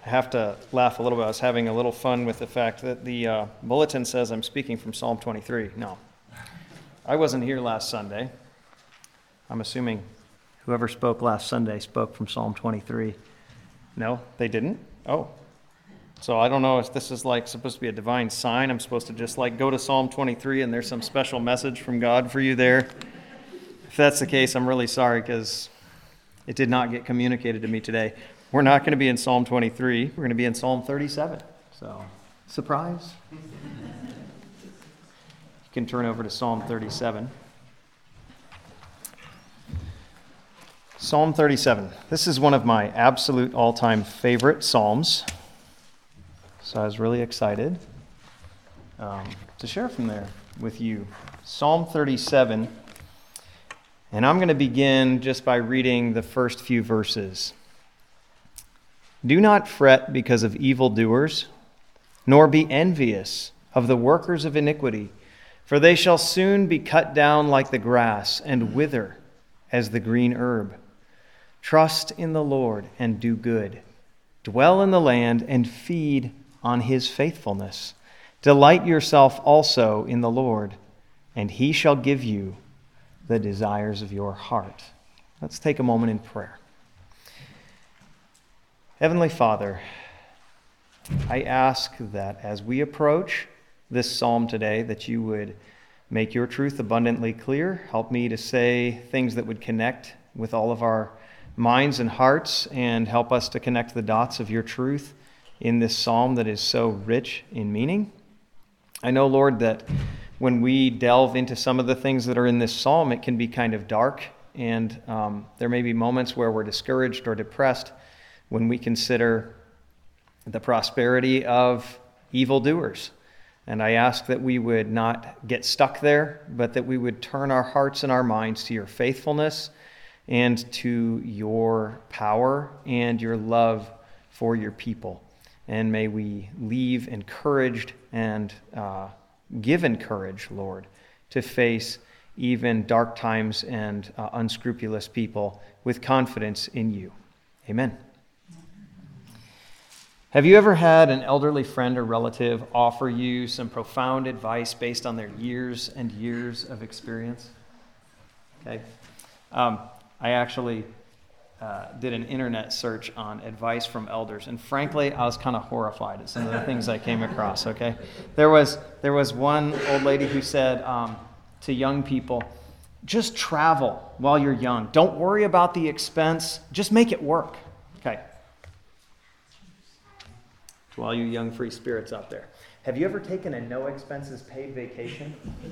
I have to laugh a little bit. I was having a little fun with the fact that the bulletin says I'm speaking from Psalm 23. No, I wasn't here last Sunday. I'm assuming whoever spoke last Sunday spoke from Psalm 23. No, they didn't? Oh. So I don't know if this is like supposed to be a divine sign. I'm supposed to just like go to Psalm 23 and there's some special message from God for you there. If that's the case, I'm really sorry because it did not get communicated to me today. We're not going to be in Psalm 23. We're going to be in Psalm 37. So, surprise. You can turn over to Psalm 37. Psalm 37. This is one of my absolute all-time favorite psalms. So I was really excited to share from there with you. Psalm 37. And I'm going to begin just by reading the first few verses. Do not fret because of evildoers, nor be envious of the workers of iniquity, for they shall soon be cut down like the grass and wither as the green herb. Trust in the Lord and do good. Dwell in the land and feed on his faithfulness. Delight yourself also in the Lord, and he shall give you the desires of your heart. Let's take a moment in prayer. Heavenly Father, I ask that as we approach this psalm today, that you would make your truth abundantly clear. Help me to say things that would connect with all of our minds and hearts, and help us to connect the dots of your truth in this psalm that is so rich in meaning. I know, Lord, that when we delve into some of the things that are in this psalm, it can be kind of dark, and there may be moments where we're discouraged or depressed when we consider the prosperity of evildoers. And I ask that we would not get stuck there, but that we would turn our hearts and our minds to your faithfulness and to your power and your love for your people. And may we leave encouraged and given courage, Lord, to face even dark times and unscrupulous people with confidence in you. Amen. Have you ever had an elderly friend or relative offer you some profound advice based on their years and years of experience? Okay. I actually did an internet search on advice from elders, and frankly, I was kind of horrified at some of the things I came across, okay? There was one old lady who said to young people, just travel while you're young. Don't worry about the expense. Just make it work, okay? To all you young free spirits out there. Have you ever taken a no expenses paid vacation?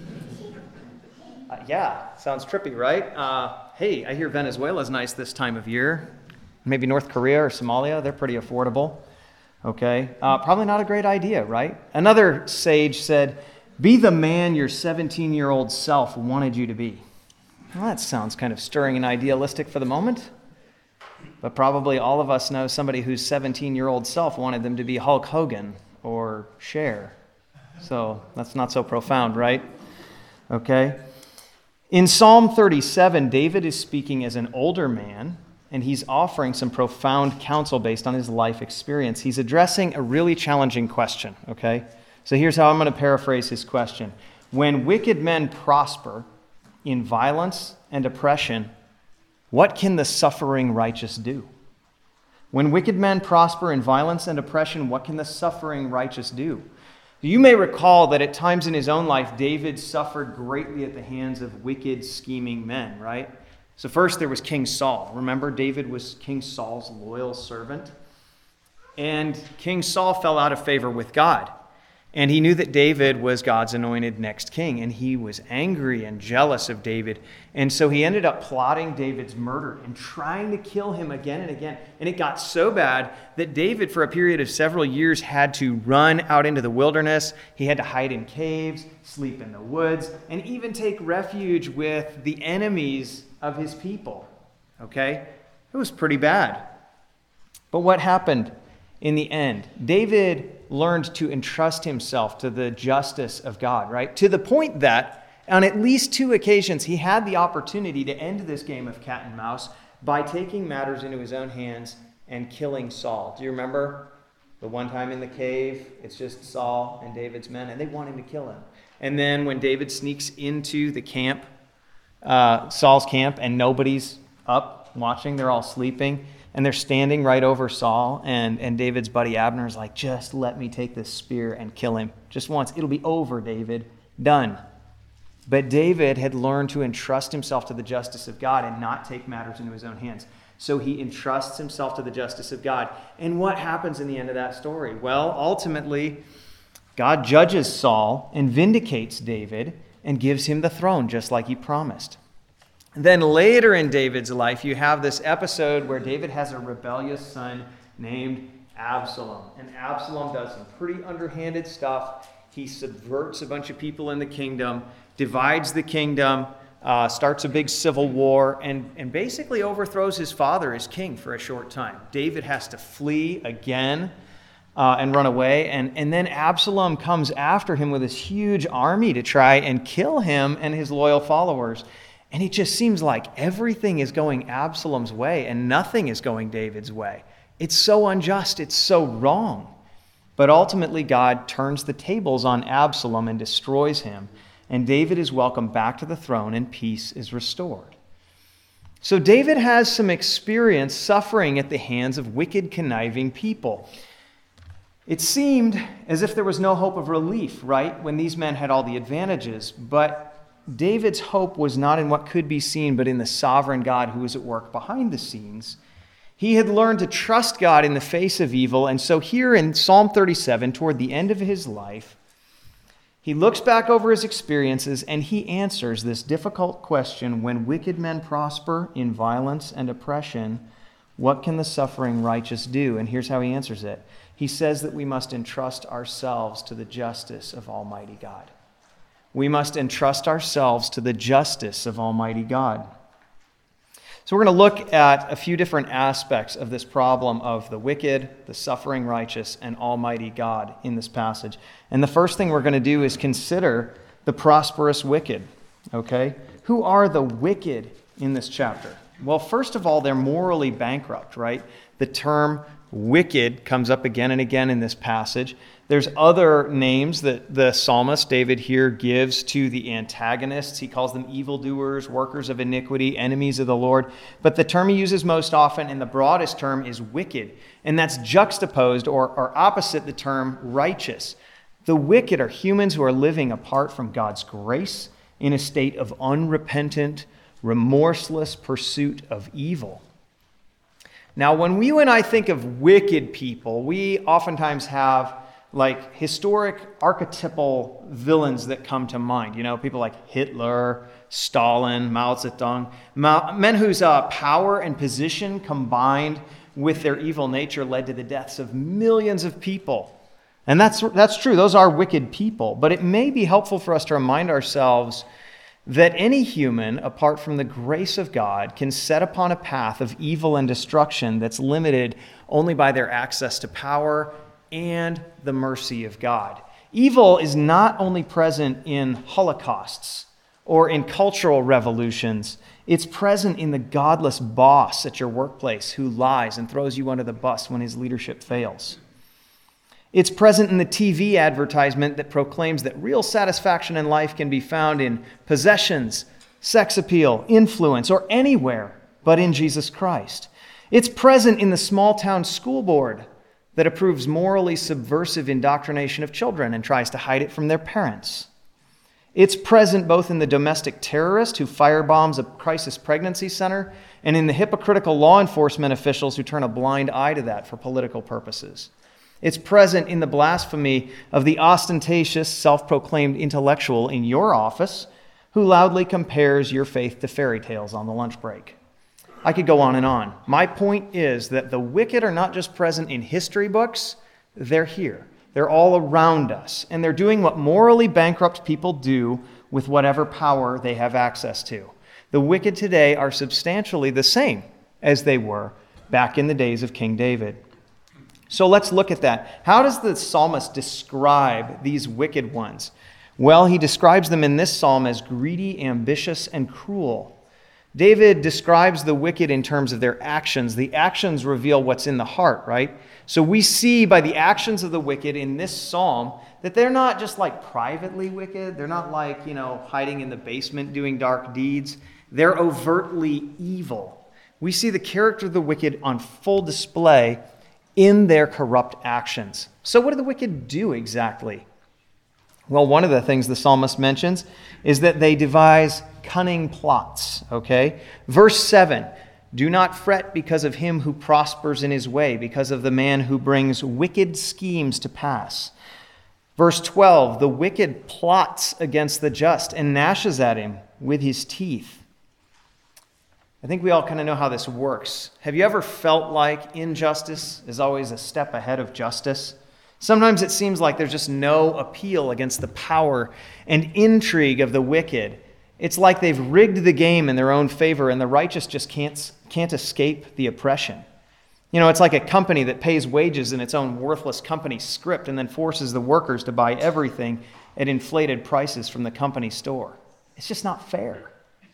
Yeah, sounds trippy, right? Hey, I hear Venezuela's nice this time of year. Maybe North Korea or Somalia, they're pretty affordable. Okay, probably not a great idea, right? Another sage said, be the man your 17-year-old self wanted you to be. Well, that sounds kind of stirring and idealistic for the moment. But probably all of us know somebody whose 17-year-old self wanted them to be Hulk Hogan or Cher. So that's not so profound, right? Okay. In Psalm 37, David is speaking as an older man, and he's offering some profound counsel based on his life experience. He's addressing a really challenging question, okay? So here's how I'm going to paraphrase his question. When wicked men prosper in violence and oppression, what can the suffering righteous do? When wicked men prosper in violence and oppression, what can the suffering righteous do? You may recall that at times in his own life, David suffered greatly at the hands of wicked, scheming men, right? So first there was King Saul. Remember, David was King Saul's loyal servant. And King Saul fell out of favor with God. And he knew that David was God's anointed next king. And he was angry and jealous of David. And so he ended up plotting David's murder and trying to kill him again and again. And it got so bad that David, for a period of several years, had to run out into the wilderness. He had to hide in caves, sleep in the woods, and even take refuge with the enemies of his people. Okay? It was pretty bad. But what happened in the end? David learned to entrust himself to the justice of God, right? To the point that on at least 2 occasions, he had the opportunity to end this game of cat and mouse by taking matters into his own hands and killing Saul. Do you remember The one time in the cave, it's just Saul and David's men, and they want him to kill him. And then when David sneaks into the camp, Saul's camp, and nobody's up watching, they're all sleeping, and they're standing right over Saul, and David's buddy Abner is like, just let me take this spear and kill him. Just once. It'll be over, David. Done. But David had learned to entrust himself to the justice of God and not take matters into his own hands. So he entrusts himself to the justice of God. And what happens in the end of that story? Well, ultimately, God judges Saul and vindicates David and gives him the throne, just like he promised. Then later in David's life, you have this episode where David has a rebellious son named Absalom. And Absalom does some pretty underhanded stuff. He subverts a bunch of people in the kingdom, divides the kingdom, starts a big civil war, and basically overthrows his father as king for a short time. David has to flee again and run away. And then Absalom comes after him with this huge army to try and kill him and his loyal followers. And it just seems like everything is going Absalom's way and nothing is going David's way. It's so unjust. It's so wrong. But ultimately, God turns the tables on Absalom and destroys him. And David is welcomed back to the throne and peace is restored. So David has some experience suffering at the hands of wicked, conniving people. It seemed as if there was no hope of relief, right, when these men had all the advantages. But David's hope was not in what could be seen, but in the sovereign God who was at work behind the scenes. He had learned to trust God in the face of evil, and so here in Psalm 37, toward the end of his life, he looks back over his experiences and he answers this difficult question: when wicked men prosper in violence and oppression, what can the suffering righteous do? And here's how he answers it. He says that we must entrust ourselves to the justice of Almighty God. We must entrust ourselves to the justice of Almighty God. So we're going to look at a few different aspects of this problem of the wicked, the suffering righteous, and Almighty God in this passage. And the first thing we're going to do is consider the prosperous wicked. Okay? Who are the wicked in this chapter? Well, first of all, they're morally bankrupt, right? The term wicked comes up again and again in this passage. There's other names that the psalmist David here gives to the antagonists. He calls them evildoers, workers of iniquity, enemies of the Lord. But the term he uses most often, and the broadest term, is wicked. And that's juxtaposed or opposite the term righteous. The wicked are humans who are living apart from God's grace in a state of unrepentant, remorseless pursuit of evil. Now, when you and I think of wicked people, we oftentimes have like historic archetypal villains that come to mind. You know, people like Hitler, Stalin, Mao Zedong, men whose power and position combined with their evil nature led to the deaths of millions of people. And that's true. Those are wicked people. But it may be helpful for us to remind ourselves that any human, apart from the grace of God, can set upon a path of evil and destruction that's limited only by their access to power and the mercy of God. Evil is not only present in holocausts or in cultural revolutions. It's present in the godless boss at your workplace who lies and throws you under the bus when his leadership fails. It's present in the TV advertisement that proclaims that real satisfaction in life can be found in possessions, sex appeal, influence, or anywhere but in Jesus Christ. It's present in the small-town school board that approves morally subversive indoctrination of children and tries to hide it from their parents. It's present both in the domestic terrorist who firebombs a crisis pregnancy center and in the hypocritical law enforcement officials who turn a blind eye to that for political purposes. It's present in the blasphemy of the ostentatious, self-proclaimed intellectual in your office who loudly compares your faith to fairy tales on the lunch break. I could go on and on. My point is that the wicked are not just present in history books, they're here. They're all around us, and they're doing what morally bankrupt people do with whatever power they have access to. The wicked today are substantially the same as they were back in the days of King David. So let's look at that. How does the psalmist describe these wicked ones? Well, he describes them in this psalm as greedy, ambitious, and cruel. David describes the wicked in terms of their actions. The actions reveal what's in the heart, right? So we see by the actions of the wicked in this psalm that they're not just like privately wicked. They're not like, hiding in the basement doing dark deeds. They're overtly evil. We see the character of the wicked on full display in their corrupt actions. So what do the wicked do exactly? Well, one of the things the psalmist mentions is that they devise cunning plots, okay? Verse 7, do not fret because of him who prospers in his way, because of the man who brings wicked schemes to pass. Verse 12, the wicked plots against the just and gnashes at him with his teeth. I think we all kind of know how this works. Have you ever felt like injustice is always a step ahead of justice? Sometimes it seems like there's just no appeal against the power and intrigue of the wicked. It's like they've rigged the game in their own favor, and the righteous just can't escape the oppression. It's like a company that pays wages in its own worthless company script and then forces the workers to buy everything at inflated prices from the company store. It's just not fair.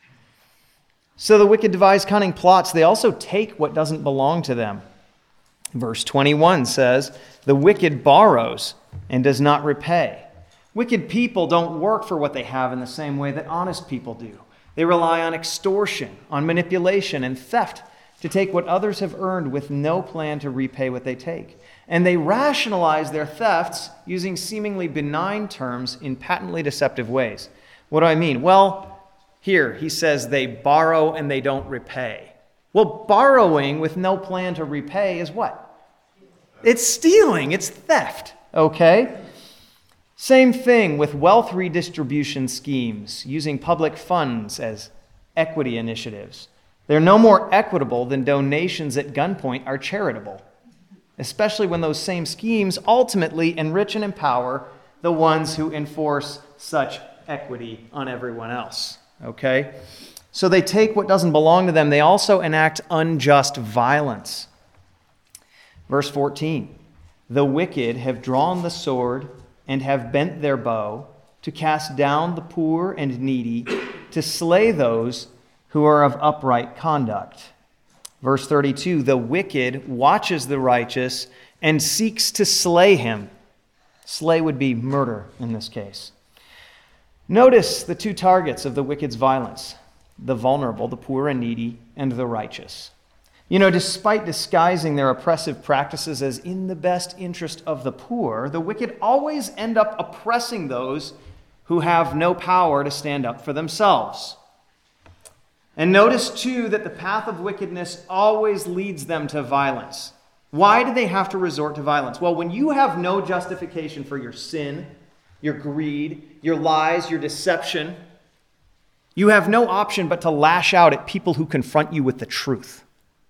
So the wicked devise cunning plots. They also take what doesn't belong to them. Verse 21 says, the wicked borrows and does not repay. Wicked people don't work for what they have in the same way that honest people do. They rely on extortion, on manipulation, and theft to take what others have earned with no plan to repay what they take. And they rationalize their thefts using seemingly benign terms in patently deceptive ways. What do I mean? Well, here he says they borrow and they don't repay. Well, borrowing with no plan to repay is what? It's stealing. It's theft. Okay? Same thing with wealth redistribution schemes using public funds as equity initiatives. They're no more equitable than donations at gunpoint are charitable, especially when those same schemes ultimately enrich and empower the ones who enforce such equity on everyone else. Okay? So they take what doesn't belong to them. They also enact unjust violence. Verse 14, the wicked have drawn the sword and have bent their bow to cast down the poor and needy, to slay those who are of upright conduct. Verse 32, the wicked watches the righteous and seeks to slay him. Slay would be murder in this case. Notice the two targets of the wicked's violence: the vulnerable, the poor and needy, and the righteous. Despite disguising their oppressive practices as in the best interest of the poor, the wicked always end up oppressing those who have no power to stand up for themselves. And notice, too, that the path of wickedness always leads them to violence. Why do they have to resort to violence? Well, when you have no justification for your sin, your greed, your lies, your deception, you have no option but to lash out at people who confront you with the truth.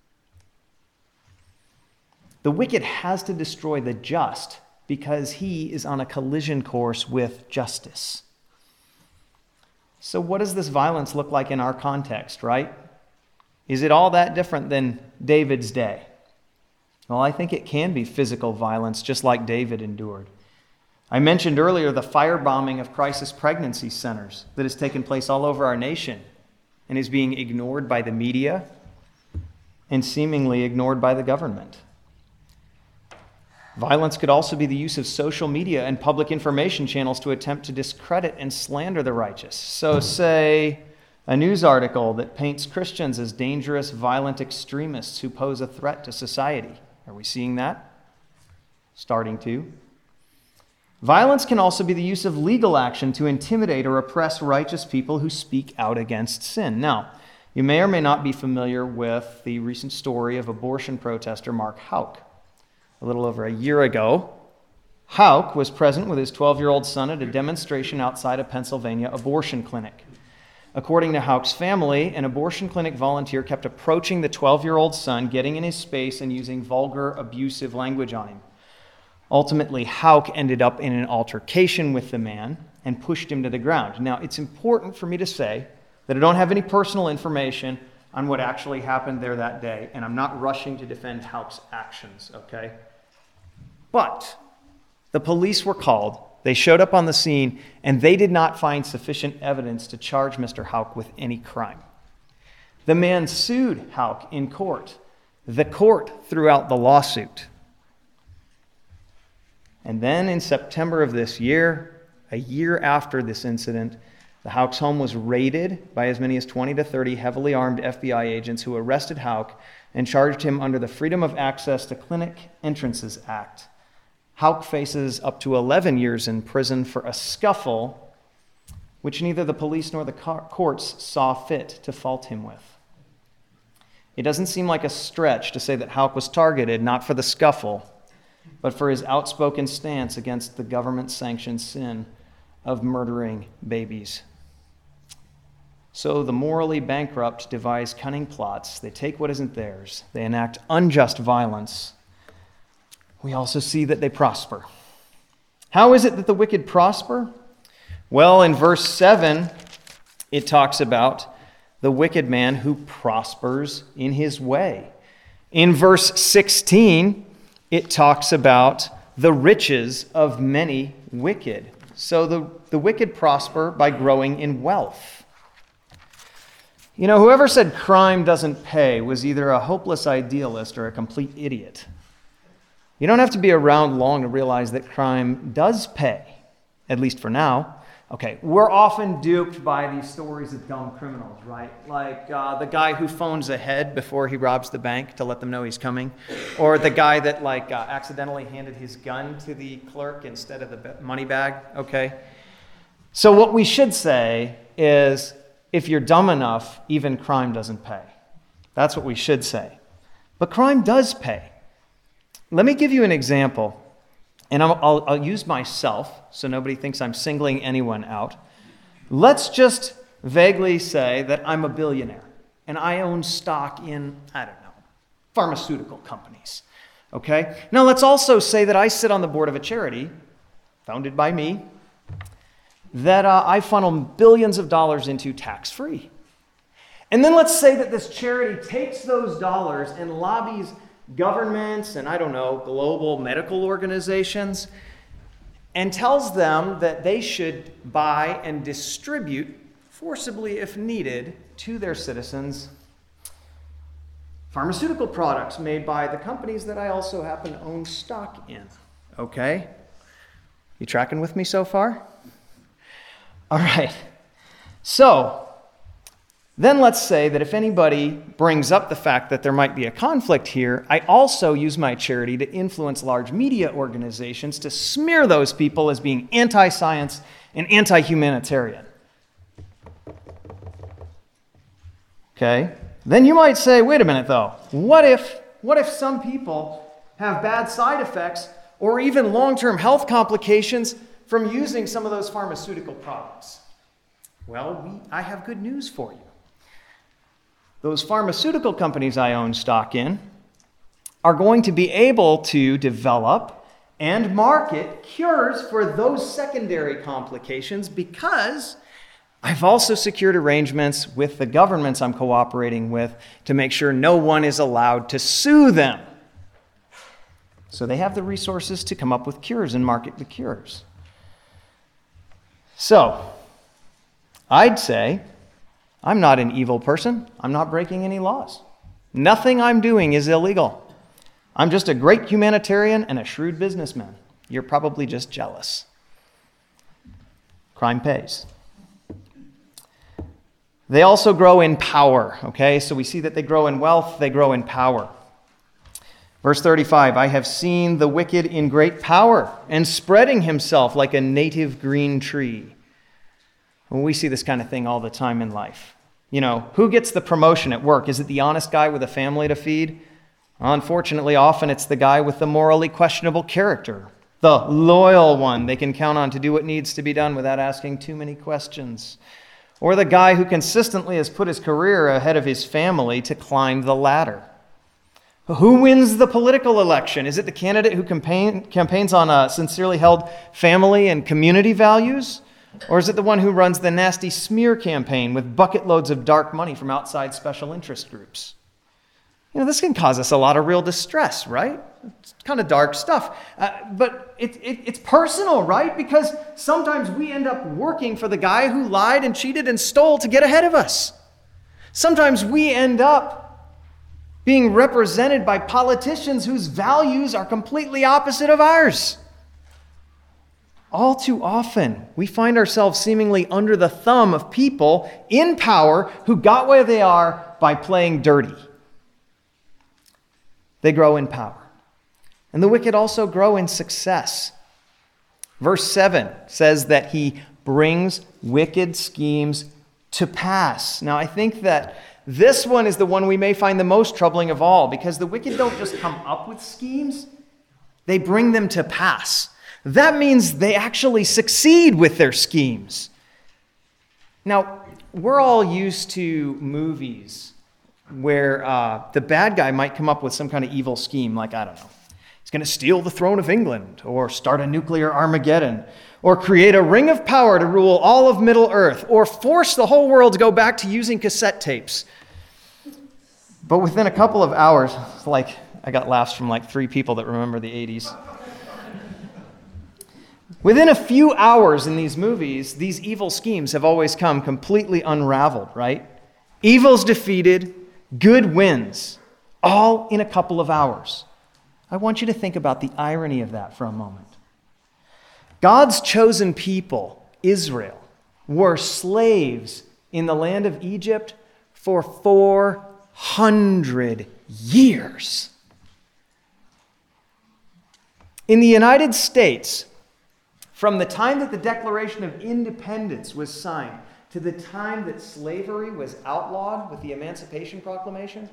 The wicked has to destroy the just because he is on a collision course with justice. So what does this violence look like in our context, right? Is it all that different than David's day? Well, I think it can be physical violence, just like David endured. I mentioned earlier the firebombing of crisis pregnancy centers that has taken place all over our nation and is being ignored by the media and seemingly ignored by the government. Violence could also be the use of social media and public information channels to attempt to discredit and slander the righteous. So say a news article that paints Christians as dangerous, violent extremists who pose a threat to society. Are we seeing that? Starting to. Violence can also be the use of legal action to intimidate or oppress righteous people who speak out against sin. Now, you may or may not be familiar with the recent story of abortion protester Mark Houck. A little over a year ago, Houck was present with his 12-year-old son at a demonstration outside a Pennsylvania abortion clinic. According to Houck's family, an abortion clinic volunteer kept approaching the 12-year-old son, getting in his space and using vulgar, abusive language on him. Ultimately, Houck ended up in an altercation with the man and pushed him to the ground. Now, it's important for me to say that I don't have any personal information on what actually happened there that day, and I'm not rushing to defend Houck's actions, okay? But the police were called, they showed up on the scene, and they did not find sufficient evidence to charge Mr. Houck with any crime. The man sued Houck in court. The court threw out the lawsuit. And then in September of this year, a year after this incident, the Houck's home was raided by as many as 20 to 30 heavily armed FBI agents who arrested Houck and charged him under the Freedom of Access to Clinic Entrances Act. Houck faces up to 11 years in prison for a scuffle which neither the police nor the courts saw fit to fault him with. It doesn't seem like a stretch to say that Houck was targeted not for the scuffle, but for his outspoken stance against the government-sanctioned sin of murdering babies. So the morally bankrupt devise cunning plots. They take what isn't theirs. They enact unjust violence. We also see that they prosper. How is it that the wicked prosper? Well, in verse 7, it talks about the wicked man who prospers in his way. In verse 16, it talks about the riches of many wicked. So the wicked prosper by growing in wealth. You know, whoever said crime doesn't pay was either a hopeless idealist or a complete idiot. You don't have to be around long to realize that crime does pay, at least for now. Okay, we're often duped by these stories of dumb criminals, right? Like the guy who phones ahead before he robs the bank to let them know he's coming. Or the guy that accidentally handed his gun to the clerk instead of the money bag, okay? So what we should say is, if you're dumb enough, even crime doesn't pay. That's what we should say. But crime does pay. Let me give you an example. And I'll use myself so nobody thinks I'm singling anyone out. Let's just vaguely say that I'm a billionaire and I own stock in, pharmaceutical companies. Okay? Now let's also say that I sit on the board of a charity founded by me that I funnel billions of dollars into tax-free. And then let's say that this charity takes those dollars and lobbies governments and, global medical organizations and tells them that they should buy and distribute forcibly, if needed, to their citizens pharmaceutical products made by the companies that I also happen to own stock in. Okay? You tracking with me so far? All right. So, then let's say that if anybody brings up the fact that there might be a conflict here, I also use my charity to influence large media organizations to smear those people as being anti-science and anti-humanitarian. Okay? Then you might say, wait a minute though, what if some people have bad side effects or even long-term health complications from using some of those pharmaceutical products? Well, I have good news for you. Those pharmaceutical companies I own stock in are going to be able to develop and market cures for those secondary complications because I've also secured arrangements with the governments I'm cooperating with to make sure no one is allowed to sue them. So they have the resources to come up with cures and market the cures. So, I'd say I'm not an evil person. I'm not breaking any laws. Nothing I'm doing is illegal. I'm just a great humanitarian and a shrewd businessman. You're probably just jealous. Crime pays. They also grow in power, okay? So we see that they grow in wealth, they grow in power. Verse 35, I have seen the wicked in great power and spreading himself like a native green tree. Well, we see this kind of thing all the time in life. You know, who gets the promotion at work? Is it the honest guy with a family to feed? Unfortunately, often it's the guy with the morally questionable character, the loyal one they can count on to do what needs to be done without asking too many questions. Or the guy who consistently has put his career ahead of his family to climb the ladder. Who wins the political election? Is it the candidate who campaigns on sincerely held family and community values? Or is it the one who runs the nasty smear campaign with bucket loads of dark money from outside special interest groups? You know, this can cause us a lot of real distress, right? It's kind of dark stuff. But it's personal, right? Because sometimes we end up working for the guy who lied and cheated and stole to get ahead of us. Sometimes we end up being represented by politicians whose values are completely opposite of ours. All too often, we find ourselves seemingly under the thumb of people in power who got where they are by playing dirty. They grow in power. And the wicked also grow in success. Verse 7 says that he brings wicked schemes to pass. Now, I think that this one is the one we may find the most troubling of all, because the wicked don't just come up with schemes, they bring them to pass. That means they actually succeed with their schemes. Now, we're all used to movies where the bad guy might come up with some kind of evil scheme, like, I don't know, he's going to steal the throne of England, or start a nuclear Armageddon, or create a ring of power to rule all of Middle Earth, or force the whole world to go back to using cassette tapes. But within a couple of hours, like, I got laughs from like 3 people that remember the 80s. Within a few hours in these movies, these evil schemes have always come completely unraveled, right? Evil's defeated, good wins, all in a couple of hours. I want you to think about the irony of that for a moment. God's chosen people, Israel, were slaves in the land of Egypt for 400 years. In the United States, from the time that the Declaration of Independence was signed to the time that slavery was outlawed with the Emancipation Proclamation,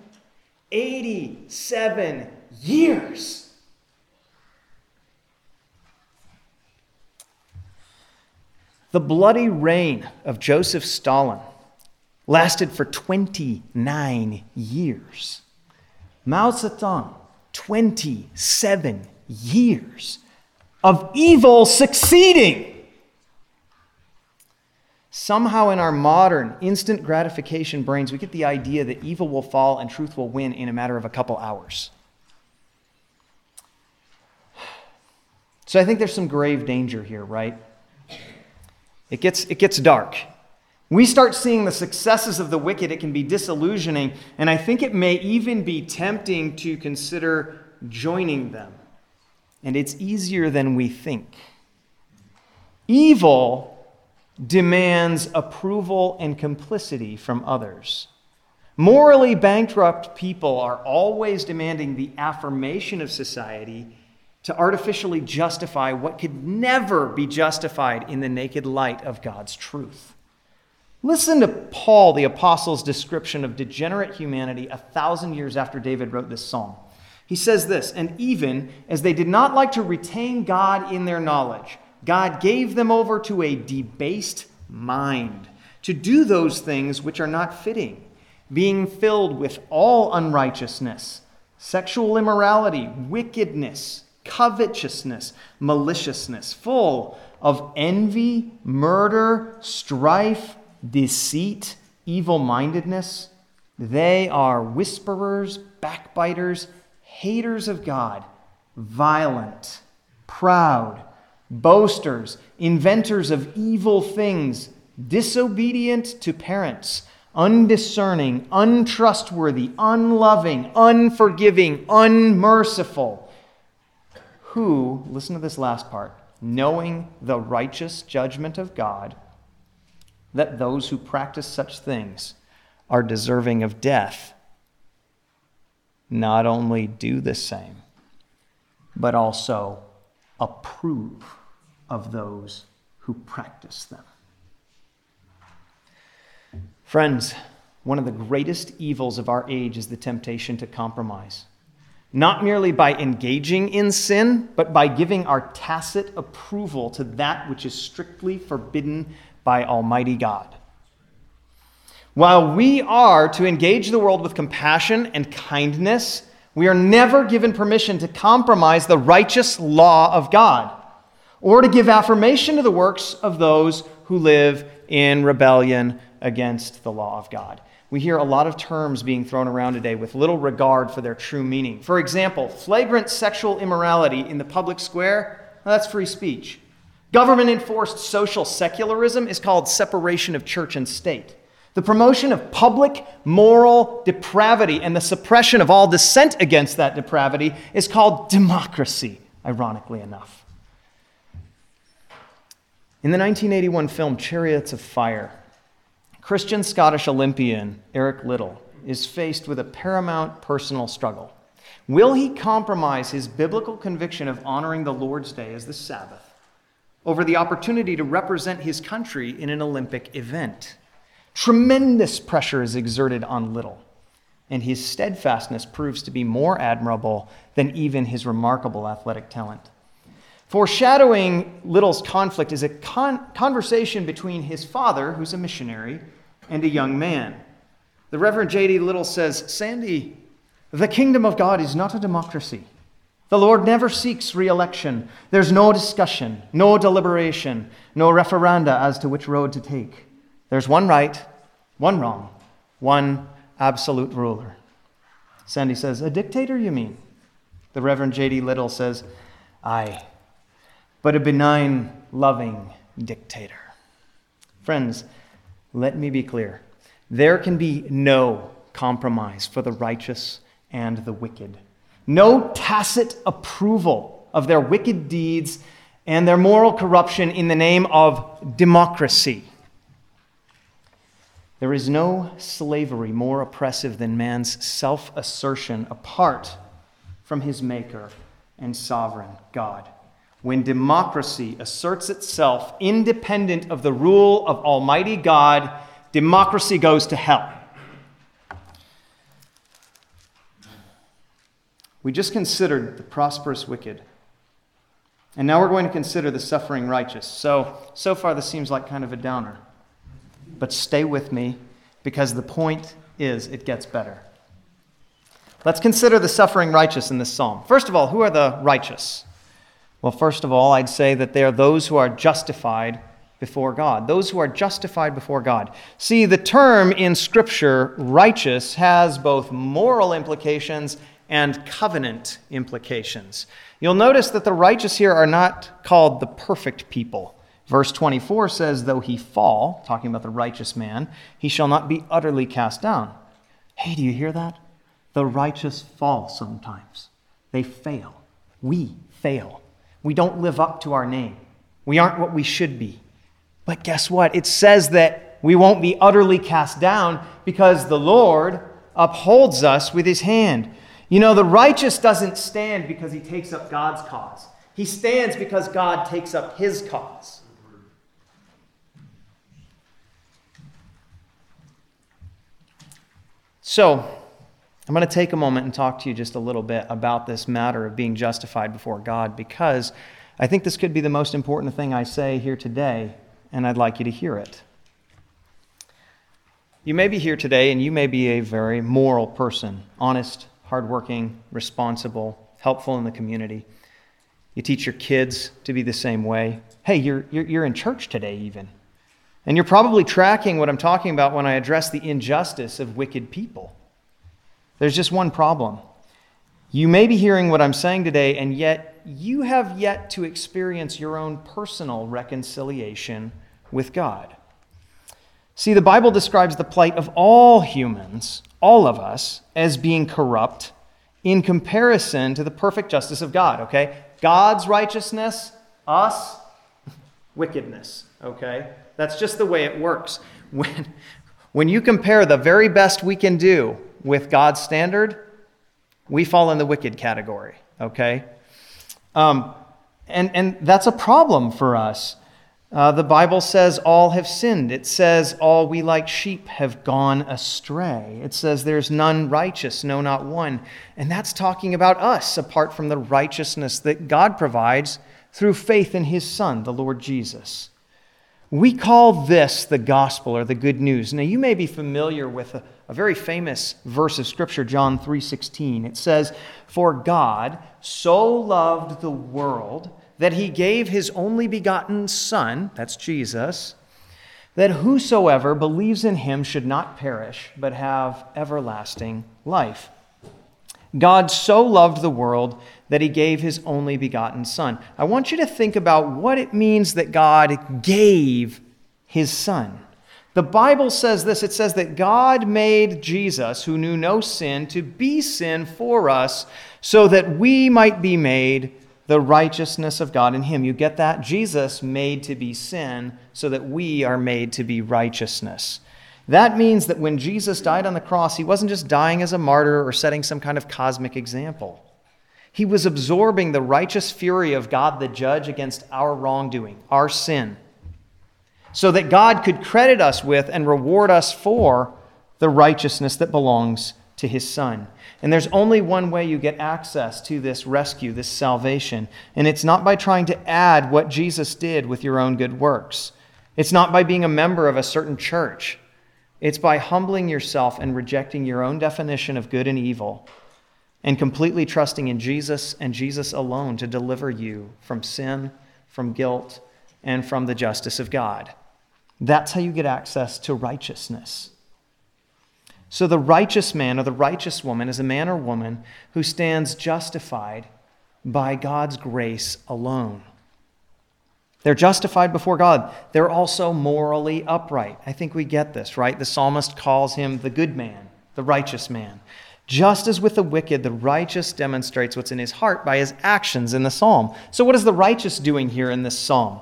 87 years. The bloody reign of Joseph Stalin lasted for 29 years. Mao Zedong, 27 years of evil succeeding. Somehow in our modern instant gratification brains, we get the idea that evil will fall and truth will win in a matter of a couple hours. So I think there's some grave danger here, right? It gets dark. We start seeing the successes of the wicked, it can be disillusioning, and I think it may even be tempting to consider joining them. And it's easier than we think. Evil demands approval and complicity from others. Morally bankrupt people are always demanding the affirmation of society to artificially justify what could never be justified in the naked light of God's truth. Listen to Paul, the apostle's description of degenerate humanity 1,000 years after David wrote this psalm. He says this, "And even as they did not like to retain God in their knowledge, God gave them over to a debased mind to do those things which are not fitting, being filled with all unrighteousness, sexual immorality, wickedness, covetousness, maliciousness, full of envy, murder, strife, deceit, evil-mindedness. They are whisperers, backbiters, haters of God, violent, proud, boasters, inventors of evil things, disobedient to parents, undiscerning, untrustworthy, unloving, unforgiving, unmerciful, who," listen to this last part, "knowing the righteous judgment of God, that those who practice such things are deserving of death, not only do the same, but also approve of those who practice them." Friends, one of the greatest evils of our age is the temptation to compromise. Not merely by engaging in sin, but by giving our tacit approval to that which is strictly forbidden by Almighty God. While we are to engage the world with compassion and kindness, we are never given permission to compromise the righteous law of God or to give affirmation to the works of those who live in rebellion against the law of God. We hear a lot of terms being thrown around today with little regard for their true meaning. For example, flagrant sexual immorality in the public square, well, that's free speech. Government-enforced social secularism is called separation of church and state. The promotion of public moral depravity and the suppression of all dissent against that depravity is called democracy, ironically enough. In the 1981 film Chariots of Fire, Christian Scottish Olympian Eric Liddell is faced with a paramount personal struggle. Will he compromise his biblical conviction of honoring the Lord's Day as the Sabbath over the opportunity to represent his country in an Olympic event? Tremendous pressure is exerted on Liddell, and his steadfastness proves to be more admirable than even his remarkable athletic talent. Foreshadowing Liddell's conflict is a conversation between his father, who's a missionary, and a young man. The Reverend J.D. Liddell says, "Sandy, the kingdom of God is not a democracy. The Lord never seeks re-election. There's no discussion, no deliberation, no referenda as to which road to take. There's one right, one wrong, one absolute ruler." Sandy says, "A dictator, you mean?" The Reverend J.D. Liddell says, "Aye, but a benign, loving dictator." Friends, let me be clear. There can be no compromise for the righteous and the wicked. No tacit approval of their wicked deeds and their moral corruption in the name of democracy. There is no slavery more oppressive than man's self-assertion apart from his maker and sovereign God. When democracy asserts itself independent of the rule of Almighty God, democracy goes to hell. We just considered the prosperous wicked. And now we're going to consider the suffering righteous. So far this seems like kind of a downer. But stay with me, because the point is it gets better. Let's consider the suffering righteous in this psalm. First of all, who are the righteous? Well, first of all, I'd say that they are those who are justified before God. Those who are justified before God. See, the term in Scripture, righteous, has both moral implications and covenant implications. You'll notice that the righteous here are not called the perfect people. Verse 24 says, "Though he fall," talking about the righteous man, "he shall not be utterly cast down." Hey, do you hear that? The righteous fall sometimes. They fail. We fail. We don't live up to our name. We aren't what we should be. But guess what? It says that we won't be utterly cast down because the Lord upholds us with his hand. You know, the righteous doesn't stand because he takes up God's cause. He stands because God takes up his cause. So, I'm going to take a moment and talk to you just a little bit about this matter of being justified before God, because I think this could be the most important thing I say here today, and I'd like you to hear it. You may be here today, and you may be a very moral person, honest, hardworking, responsible, helpful in the community. You teach your kids to be the same way. Hey, you're in church today even. And you're probably tracking what I'm talking about when I address the injustice of wicked people. There's just one problem. You may be hearing what I'm saying today, and yet you have yet to experience your own personal reconciliation with God. See, the Bible describes the plight of all humans, all of us, as being corrupt in comparison to the perfect justice of God, okay? God's righteousness, us, wickedness, okay? That's just the way it works. When you compare the very best we can do with God's standard, we fall in the wicked category, okay? And that's a problem for us. The Bible says all have sinned. It says all we like sheep have gone astray. It says there's none righteous, no, not one. And that's talking about us, apart from the righteousness that God provides through faith in his Son, the Lord Jesus. We call this the gospel or the good news. Now, you may be familiar with a very famous verse of Scripture, John 3:16. It says, "For God so loved the world that he gave his only begotten Son," that's Jesus, "that whosoever believes in him should not perish, but have everlasting life." God so loved the world that he gave his only begotten Son. I want you to think about what it means that God gave his Son. The Bible says this. It says that God made Jesus, who knew no sin, to be sin for us so that we might be made the righteousness of God in him. You get that? Jesus made to be sin so that we are made to be righteousness. That means that when Jesus died on the cross, he wasn't just dying as a martyr or setting some kind of cosmic example. He was absorbing the righteous fury of God the judge against our wrongdoing, our sin, so that God could credit us with and reward us for the righteousness that belongs to his Son. And there's only one way you get access to this rescue, this salvation, and it's not by trying to add what Jesus did with your own good works. It's not by being a member of a certain church. It's by humbling yourself and rejecting your own definition of good and evil and completely trusting in Jesus and Jesus alone to deliver you from sin, from guilt, and from the justice of God. That's how you get access to righteousness. So the righteous man or the righteous woman is a man or woman who stands justified by God's grace alone. They're justified before God. They're also morally upright. I think we get this, right? The psalmist calls him the good man, the righteous man. Just as with the wicked, the righteous demonstrates what's in his heart by his actions in the psalm. So what is the righteous doing here in this psalm?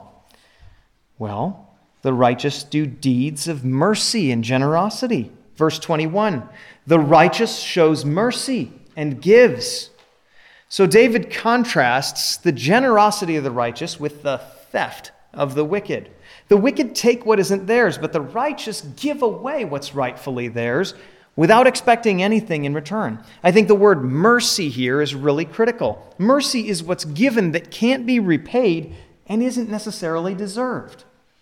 Well, the righteous do deeds of mercy and generosity. Verse 21, the righteous shows mercy and gives. So David contrasts the generosity of the righteous with the theft of the wicked. The wicked take what isn't theirs, but the righteous give away what's rightfully theirs without expecting anything in return. I think the word mercy here is really critical. Mercy is what's given that can't be repaid and isn't necessarily deserved.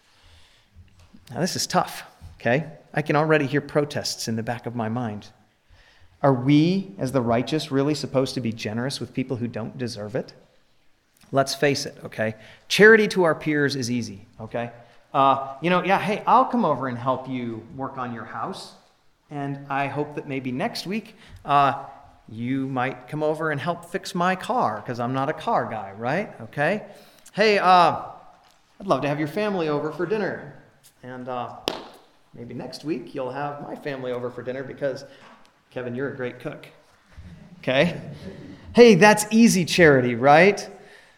Now, this is tough, okay? I can already hear protests in the back of my mind. Are we, as the righteous, really supposed to be generous with people who don't deserve it? Let's face it, okay? Charity to our peers is easy, okay? Hey, I'll come over and help you work on your house. And I hope that maybe next week you might come over and help fix my car, because I'm not a car guy, right? Okay? Hey, I'd love to have your family over for dinner. And maybe next week you'll have my family over for dinner because, Kevin, you're a great cook. Okay? Hey, that's easy charity, right?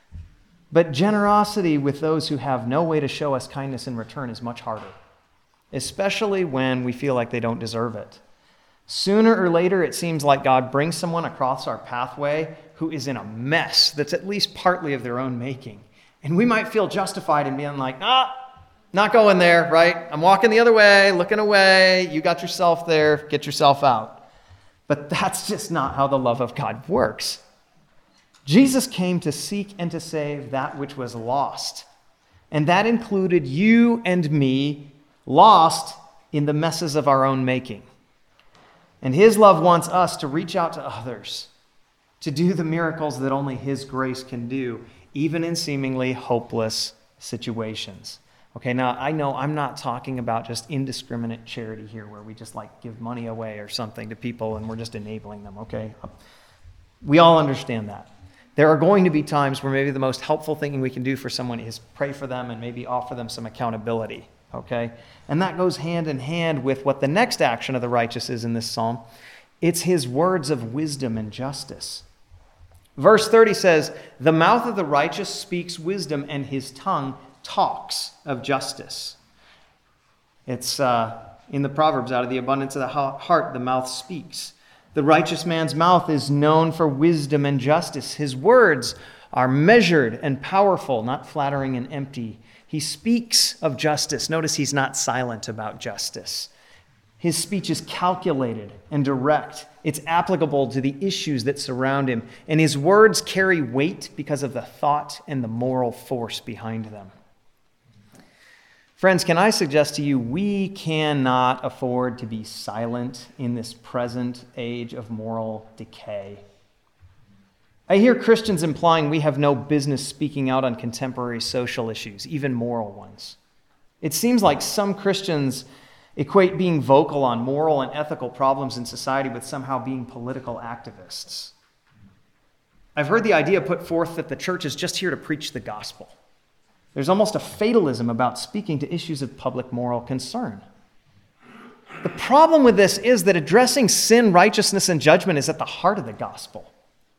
But generosity with those who have no way to show us kindness in return is much harder, especially when we feel like they don't deserve it. Sooner or later, it seems like God brings someone across our pathway who is in a mess that's at least partly of their own making. And we might feel justified in being like, not going there, right? I'm walking the other way, looking away. You got yourself there. Get yourself out. But that's just not how the love of God works. Jesus came to seek and to save that which was lost. And that included you and me, lost in the messes of our own making. And his love wants us to reach out to others, to do the miracles that only his grace can do, even in seemingly hopeless situations. Okay, now I know I'm not talking about just indiscriminate charity here where we just give money away or something to people and we're just enabling them, okay? We all understand that. There are going to be times where maybe the most helpful thing we can do for someone is pray for them and maybe offer them some accountability, okay? And that goes hand in hand with what the next action of the righteous is in this psalm. It's his words of wisdom and justice. Verse 30 says, the mouth of the righteous speaks wisdom and his tongue talks of justice. It's in the Proverbs, out of the abundance of the heart, the mouth speaks. The righteous man's mouth is known for wisdom and justice. His words are measured and powerful, not flattering and empty. He speaks of justice. Notice he's not silent about justice. His speech is calculated and direct. It's applicable to the issues that surround him. And his words carry weight because of the thought and the moral force behind them. Friends, can I suggest to you, we cannot afford to be silent in this present age of moral decay. I hear Christians implying we have no business speaking out on contemporary social issues, even moral ones. It seems like some Christians equate being vocal on moral and ethical problems in society with somehow being political activists. I've heard the idea put forth that the church is just here to preach the gospel. There's almost a fatalism about speaking to issues of public moral concern. The problem with this is that addressing sin, righteousness, and judgment is at the heart of the gospel.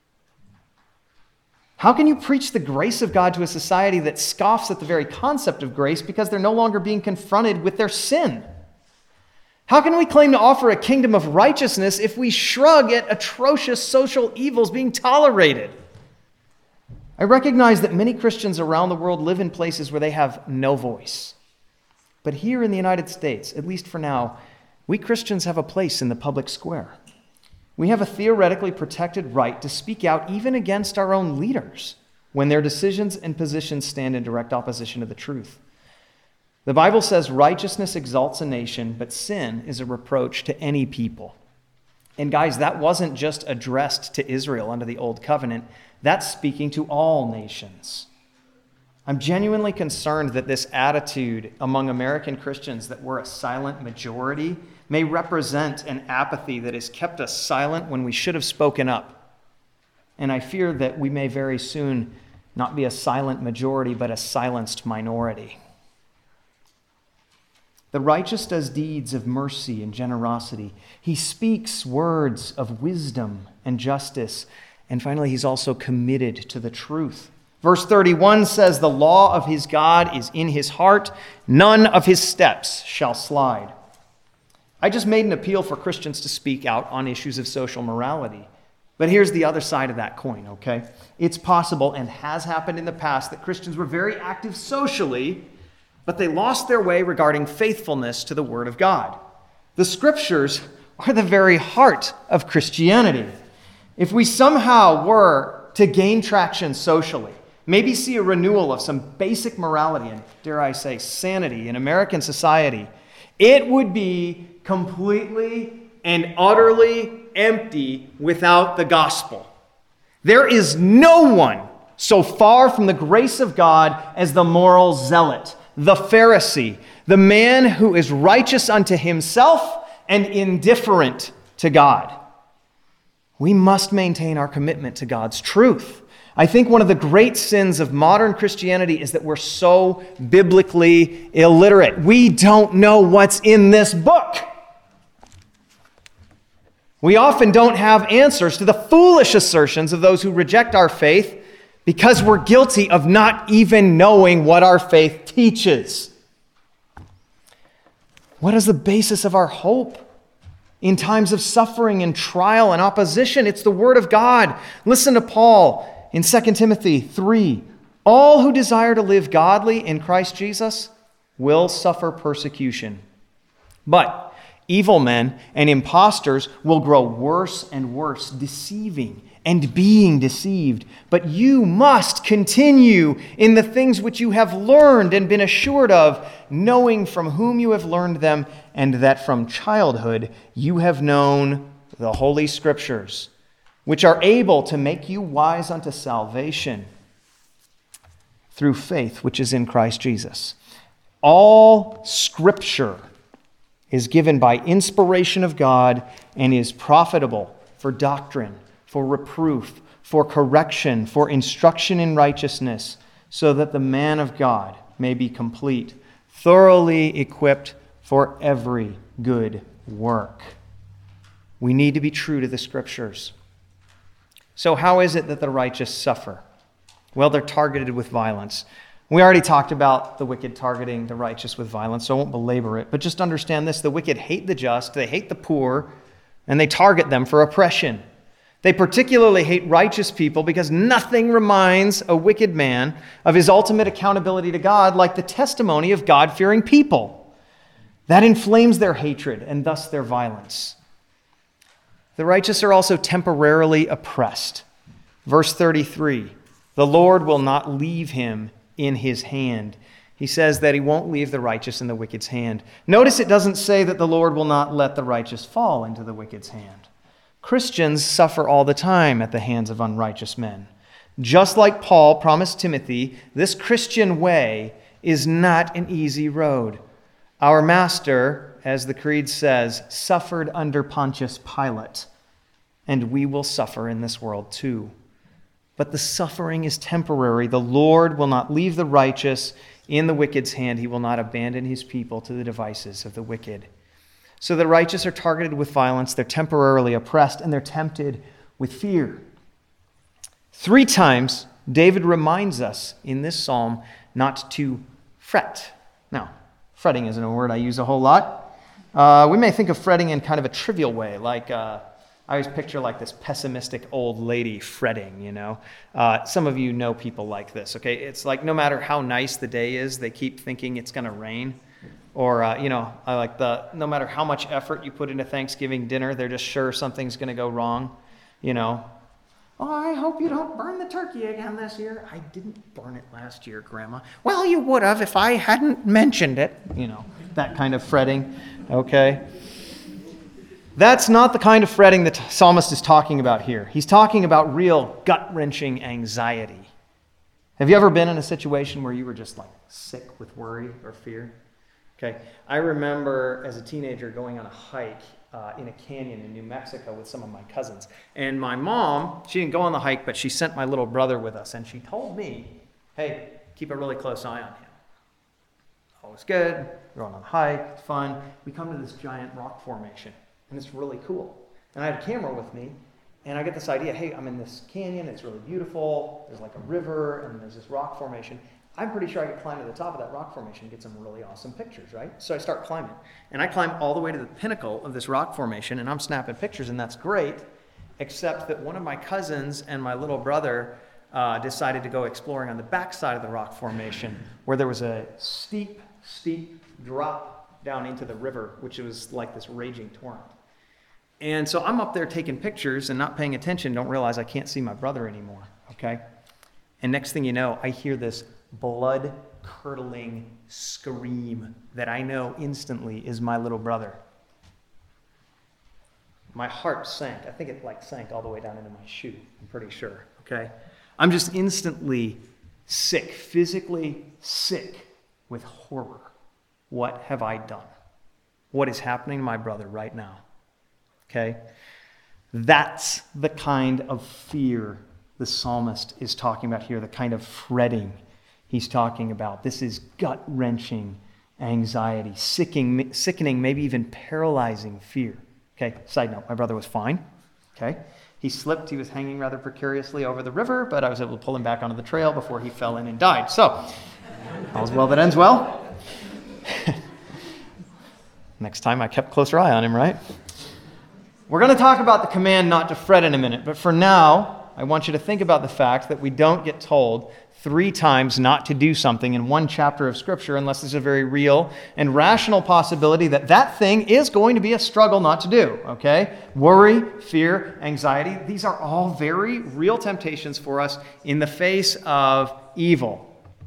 How can you preach the grace of God to a society that scoffs at the very concept of grace because they're no longer being confronted with their sin? How can we claim to offer a kingdom of righteousness if we shrug at atrocious social evils being tolerated? I recognize that many Christians around the world live in places where they have no voice. But here in the United States, at least for now, we Christians have a place in the public square. We have a theoretically protected right to speak out even against our own leaders when their decisions and positions stand in direct opposition to the truth. The Bible says righteousness exalts a nation, but sin is a reproach to any people. And guys, that wasn't just addressed to Israel under the Old Covenant. That's speaking to all nations. I'm genuinely concerned that this attitude among American Christians that we're a silent majority may represent an apathy that has kept us silent when we should have spoken up. And I fear that we may very soon not be a silent majority, but a silenced minority. The righteous does deeds of mercy and generosity. He speaks words of wisdom and justice. And finally, he's also committed to the truth. Verse 31 says, "The law of his God is in his heart. None of his steps shall slide." I just made an appeal for Christians to speak out on issues of social morality. But here's the other side of that coin, okay? It's possible and has happened in the past that Christians were very active socially, but they lost their way regarding faithfulness to the Word of God. The Scriptures are the very heart of Christianity. If we somehow were to gain traction socially, maybe see a renewal of some basic morality and, dare I say, sanity in American society, it would be completely and utterly empty without the gospel. There is no one so far from the grace of God as the moral zealot, the Pharisee, the man who is righteous unto himself and indifferent to God. We must maintain our commitment to God's truth. I think one of the great sins of modern Christianity is that we're so biblically illiterate. We don't know what's in this book. We often don't have answers to the foolish assertions of those who reject our faith because we're guilty of not even knowing what our faith teaches. What is the basis of our hope in times of suffering and trial and opposition? It's the Word of God. Listen to Paul in 2 Timothy 3. All who desire to live godly in Christ Jesus will suffer persecution. But evil men and impostors will grow worse and worse, deceiving and being deceived. But you must continue in the things which you have learned and been assured of, knowing from whom you have learned them, and that from childhood you have known the Holy Scriptures, which are able to make you wise unto salvation through faith which is in Christ Jesus. All Scripture is given by inspiration of God and is profitable for doctrine, for reproof, for correction, for instruction in righteousness, so that the man of God may be complete, thoroughly equipped for every good work. We need to be true to the Scriptures. So how is it that the righteous suffer? Well, they're targeted with violence. We already talked about the wicked targeting the righteous with violence, so I won't belabor it. But just understand this: the wicked hate the just, they hate the poor, and they target them for oppression. They particularly hate righteous people because nothing reminds a wicked man of his ultimate accountability to God like the testimony of God-fearing people. That inflames their hatred and thus their violence. The righteous are also temporarily oppressed. Verse 33, the Lord will not leave him in his hand. He says that he won't leave the righteous in the wicked's hand. Notice it doesn't say that the Lord will not let the righteous fall into the wicked's hand. Christians suffer all the time at the hands of unrighteous men. Just like Paul promised Timothy, this Christian way is not an easy road. Our master, as the creed says, suffered under Pontius Pilate, and we will suffer in this world too. But the suffering is temporary. The Lord will not leave the righteous in the wicked's hand. He will not abandon his people to the devices of the wicked. So the righteous are targeted with violence, they're temporarily oppressed, and they're tempted with fear. 3 times, David reminds us in this psalm not to fret. Now, fretting isn't a word I use a whole lot. We may think of fretting in kind of a trivial way, like I always picture like this pessimistic old lady fretting, you know. Some of you know people like this, okay? It's like no matter how nice the day is, they keep thinking it's going to rain. Or, I like no matter how much effort you put into Thanksgiving dinner, they're just sure something's going to go wrong, you know. Oh, I hope you don't burn the turkey again this year. I didn't burn it last year, Grandma. Well, you would have if I hadn't mentioned it. You know, that kind of fretting, okay? That's not the kind of fretting the psalmist is talking about here. He's talking about real gut-wrenching anxiety. Have you ever been in a situation where you were just like sick with worry or fear? Okay, I remember as a teenager going on a hike in a canyon in New Mexico with some of my cousins. And my mom, she didn't go on the hike, but she sent my little brother with us. And she told me, hey, keep a really close eye on him. All was good. We're on a hike. It's fun. We come to this giant rock formation, and it's really cool. And I had a camera with me, and I get this idea, hey, I'm in this canyon. It's really beautiful. There's like a river, and there's this rock formation. I'm pretty sure I could climb to the top of that rock formation and get some really awesome pictures, right? So I start climbing. And I climb all the way to the pinnacle of this rock formation, and I'm snapping pictures, and that's great, except that one of my cousins and my little brother decided to go exploring on the backside of the rock formation, where there was a steep drop down into the river, which was like this raging torrent. And so I'm up there taking pictures and not paying attention, don't realize I can't see my brother anymore, okay? And next thing you know, I hear this blood-curdling scream that I know instantly is my little brother. My heart sank. I think it sank all the way down into my shoe, I'm pretty sure, okay? I'm just instantly sick, physically sick with horror. What have I done? What is happening to my brother right now? Okay? That's the kind of fear the psalmist is talking about here, the kind of fretting he's talking about. This is gut-wrenching anxiety, sickening, maybe even paralyzing fear. Okay, side note, my brother was fine. Okay, he slipped. He was hanging rather precariously over the river, but I was able to pull him back onto the trail before he fell in and died. So, all's well that ends well. Next time I kept a closer eye on him, right? We're going to talk about the command not to fret in a minute, but for now, I want you to think about the fact that we don't get told 3 times not to do something in one chapter of Scripture unless there's a very real and rational possibility that that thing is going to be a struggle not to do, okay? Worry, fear, anxiety, these are all very real temptations for us in the face of evil.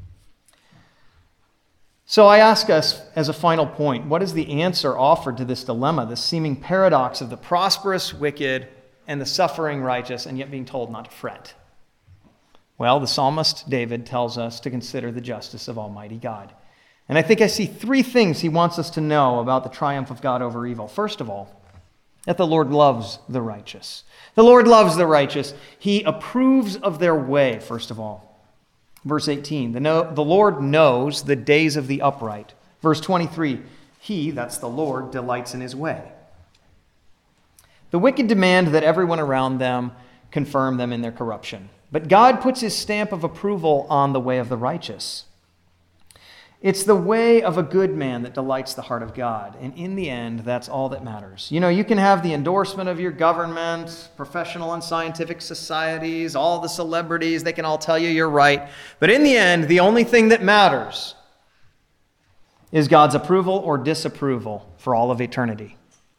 So I ask us as a final point, what is the answer offered to this dilemma, this seeming paradox of the prosperous wicked and the suffering righteous, and yet being told not to fret? Well, the psalmist David tells us to consider the justice of Almighty God. And I think I see 3 things he wants us to know about the triumph of God over evil. First of all, that the Lord loves the righteous. The Lord loves the righteous. He approves of their way, first of all. Verse 18, the Lord knows the days of the upright. Verse 23, He, that's the Lord, delights in His way. The wicked demand that everyone around them confirm them in their corruption. But God puts His stamp of approval on the way of the righteous. It's the way of a good man that delights the heart of God. And in the end, that's all that matters. You know, you can have the endorsement of your government, professional and scientific societies, all the celebrities, they can all tell you you're right. But in the end, the only thing that matters is God's approval or disapproval for all of eternity.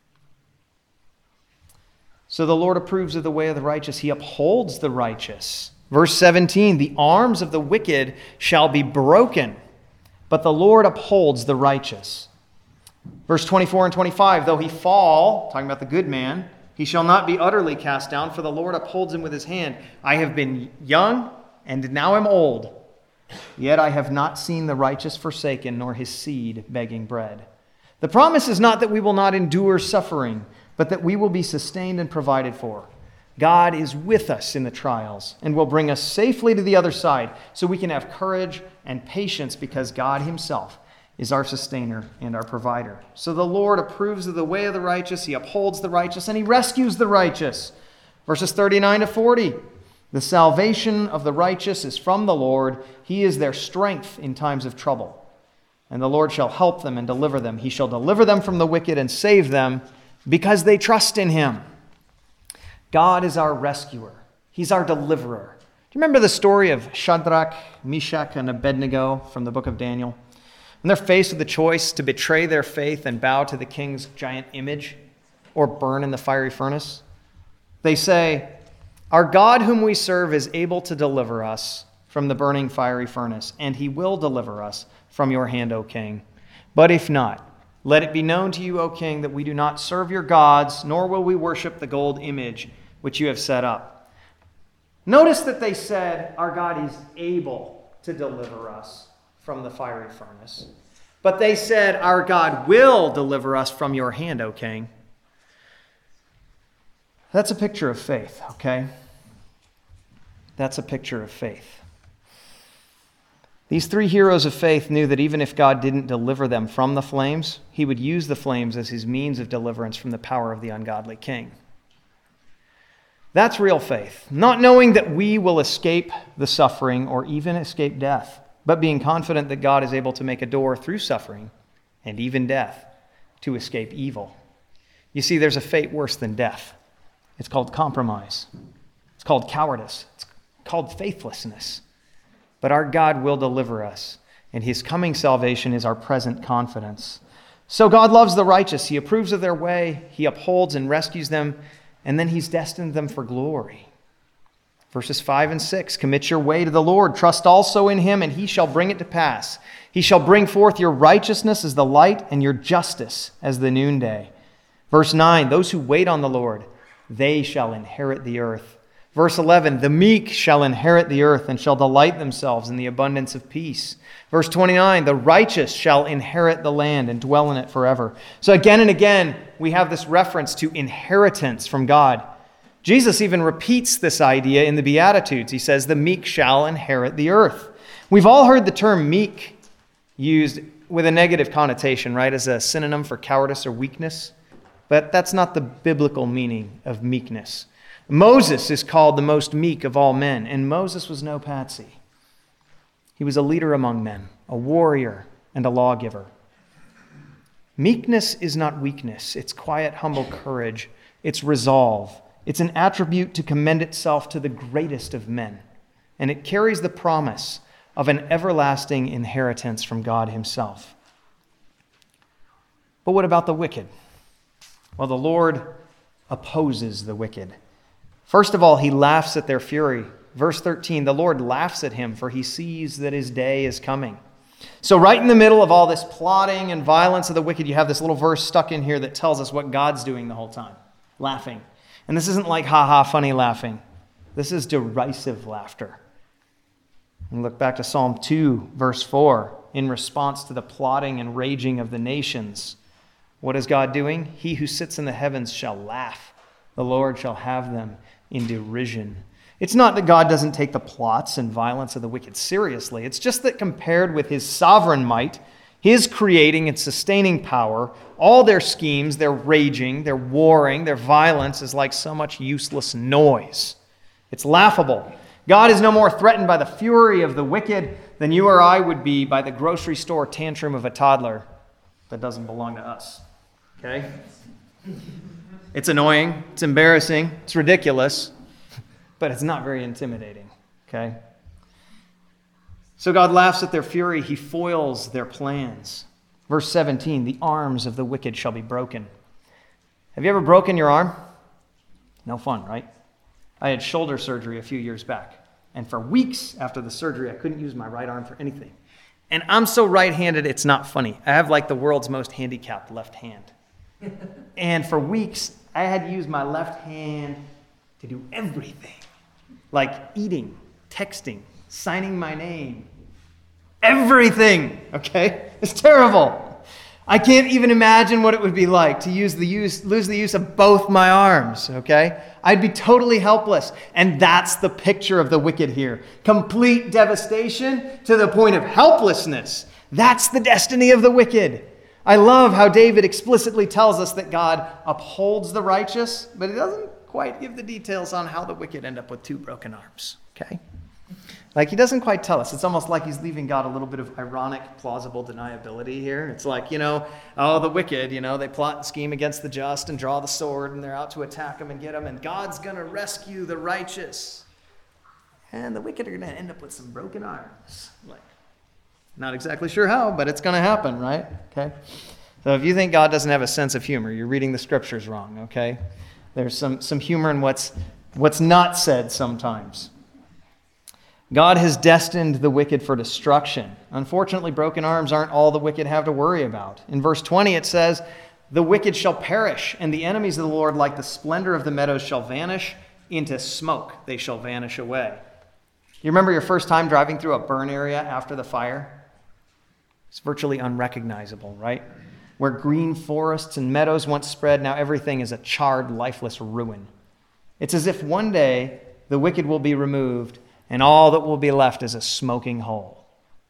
So the Lord approves of the way of the righteous. He upholds the righteous. Verse 17, the arms of the wicked shall be broken, but the Lord upholds the righteous. Verse 24 and 25, though he fall, talking about the good man, he shall not be utterly cast down, for the Lord upholds him with His hand. I have been young, and now am old, yet I have not seen the righteous forsaken, nor his seed begging bread. The promise is not that we will not endure suffering, but that we will be sustained and provided for. God is with us in the trials and will bring us safely to the other side so we can have courage and patience because God Himself is our sustainer and our provider. So the Lord approves of the way of the righteous, he upholds the righteous, and he rescues the righteous. Verses 39 to 40. The salvation of the righteous is from the Lord. He is their strength in times of trouble. And the Lord shall help them and deliver them. He shall deliver them from the wicked and save them because they trust in him. God is our rescuer. He's our deliverer. Do you remember the story of Shadrach, Meshach, and Abednego from the book of Daniel? When they're faced with the choice to betray their faith and bow to the king's giant image or burn in the fiery furnace, they say, "Our God whom we serve is able to deliver us from the burning fiery furnace, and he will deliver us from your hand, O king. But if not, let it be known to you, O king, that we do not serve your gods, nor will we worship the gold image which you have set up." Notice that they said, our God is able to deliver us from the fiery furnace. But they said, our God will deliver us from your hand, O king. That's a picture of faith, okay? That's a picture of faith. These three heroes of faith knew that even if God didn't deliver them from the flames, he would use the flames as his means of deliverance from the power of the ungodly king. That's real faith. Not knowing that we will escape the suffering or even escape death, but being confident that God is able to make a door through suffering and even death to escape evil. You see, there's a fate worse than death. It's called compromise. It's called cowardice. It's called faithlessness. But our God will deliver us, and his coming salvation is our present confidence. So God loves the righteous. He approves of their way. He upholds and rescues them, and then he's destined them for glory. Verses 5 and 6, commit your way to the Lord. Trust also in him, and he shall bring it to pass. He shall bring forth your righteousness as the light and your justice as the noonday. Verse 9, those who wait on the Lord, they shall inherit the earth. Verse 11, the meek shall inherit the earth and shall delight themselves in the abundance of peace. Verse 29, the righteous shall inherit the land and dwell in it forever. So again and again, we have this reference to inheritance from God. Jesus even repeats this idea in the Beatitudes. He says, the meek shall inherit the earth. We've all heard the term meek used with a negative connotation, right, as a synonym for cowardice or weakness. But that's not the biblical meaning of meekness. Moses is called the most meek of all men, and Moses was no patsy. He was a leader among men, a warrior, and a lawgiver. Meekness is not weakness. It's quiet, humble courage. It's resolve. It's an attribute to commend itself to the greatest of men, and it carries the promise of an everlasting inheritance from God himself. But what about the wicked? Well, the Lord opposes the wicked. First of all, he laughs at their fury. Verse 13, the Lord laughs at him, for he sees that his day is coming. So right in the middle of all this plotting and violence of the wicked, you have this little verse stuck in here that tells us what God's doing the whole time, laughing. And this isn't like ha-ha funny laughing. This is derisive laughter. And look back to Psalm 2, verse 4. In response to the plotting and raging of the nations, what is God doing? He who sits in the heavens shall laugh. The Lord shall have them in derision. It's not that God doesn't take the plots and violence of the wicked seriously. It's just that compared with his sovereign might, his creating and sustaining power, all their schemes, their raging, their warring, their violence is like so much useless noise. It's laughable. God is no more threatened by the fury of the wicked than you or I would be by the grocery store tantrum of a toddler that doesn't belong to us. Okay? It's annoying, it's embarrassing, it's ridiculous, but it's not very intimidating, okay? So God laughs at their fury, he foils their plans. Verse 17, the arms of the wicked shall be broken. Have you ever broken your arm? No fun, right? I had shoulder surgery a few years back, and for weeks after the surgery, I couldn't use my right arm for anything. And I'm so right-handed, it's not funny. I have like the world's most handicapped left hand. And for weeks, I had to use my left hand to do everything. Like eating, texting, signing my name. Everything, okay? It's terrible. I can't even imagine what it would be like to lose the use of both my arms, okay? I'd be totally helpless. And that's the picture of the wicked here. Complete devastation to the point of helplessness. That's the destiny of the wicked. I love how David explicitly tells us that God upholds the righteous, but he doesn't quite give the details on how the wicked end up with 2 broken arms, okay? Like, he doesn't quite tell us. It's almost like he's leaving God a little bit of ironic, plausible deniability here. It's like, the wicked, they plot and scheme against the just and draw the sword, and they're out to attack them and get them, and God's going to rescue the righteous. And the wicked are going to end up with some broken arms. Like, not exactly sure how, but it's going to happen, right? Okay. So if you think God doesn't have a sense of humor, you're reading the scriptures wrong, okay? There's some humor in what's not said sometimes. God has destined the wicked for destruction. Unfortunately, broken arms aren't all the wicked have to worry about. In verse 20, it says, "The wicked shall perish, and the enemies of the Lord, like the splendor of the meadows, shall vanish. Into smoke they shall vanish away." You remember your first time driving through a burn area after the fire? It's virtually unrecognizable, right? Where green forests and meadows once spread, now everything is a charred, lifeless ruin. It's as if one day the wicked will be removed and all that will be left is a smoking hole.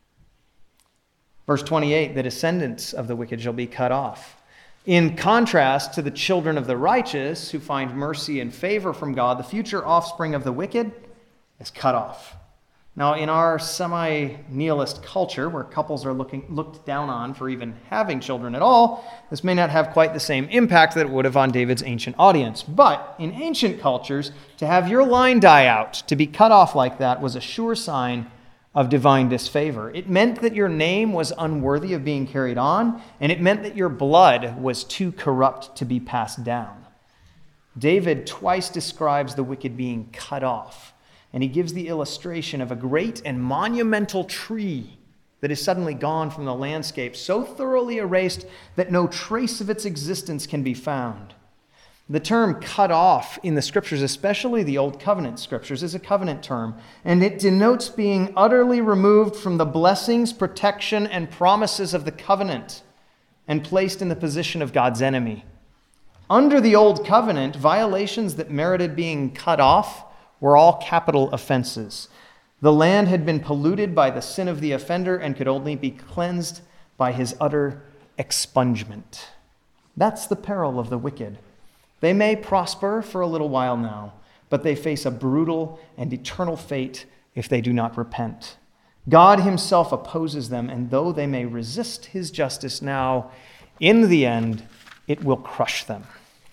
Verse 28, "The descendants of the wicked shall be cut off." In contrast to the children of the righteous who find mercy and favor from God, the future offspring of the wicked is cut off. Now, in our semi-nihilist culture, where couples are looked down on for even having children at all, this may not have quite the same impact that it would have on David's ancient audience. But in ancient cultures, to have your line die out, to be cut off like that, was a sure sign of divine disfavor. It meant that your name was unworthy of being carried on, and it meant that your blood was too corrupt to be passed down. David twice describes the wicked being cut off. And he gives the illustration of a great and monumental tree that is suddenly gone from the landscape, so thoroughly erased that no trace of its existence can be found. The term cut off in the scriptures, especially the Old Covenant scriptures, is a covenant term, and it denotes being utterly removed from the blessings, protection, and promises of the covenant and placed in the position of God's enemy. Under the Old Covenant, violations that merited being cut off were all capital offenses. The land had been polluted by the sin of the offender and could only be cleansed by his utter expungement. That's the peril of the wicked. They may prosper for a little while now, but they face a brutal and eternal fate if they do not repent. God himself opposes them, and though they may resist his justice now, in the end, it will crush them.